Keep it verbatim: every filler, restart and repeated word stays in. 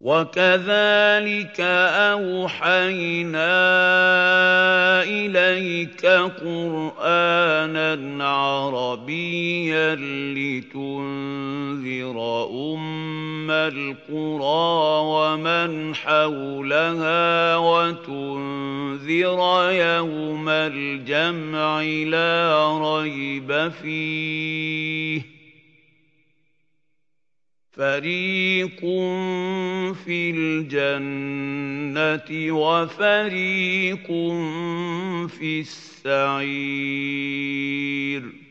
وَكَذَٰلِكَ أَوْحَيْنَا إِلَيْكَ قُرْآنًا عَرَبِيًّا لِّتُنذِرَ أُمَّ الْقُرَىٰ وَمَنْ حَوْلَهَا وَتُنذِرَ يَوْمَ الْجَمْعِ لَا رَيْبَ فِيهِ ۚ فَرِيقٌ فِي الْجَنَّةِ وَفَرِيقٌ فِي السَّعِيرِ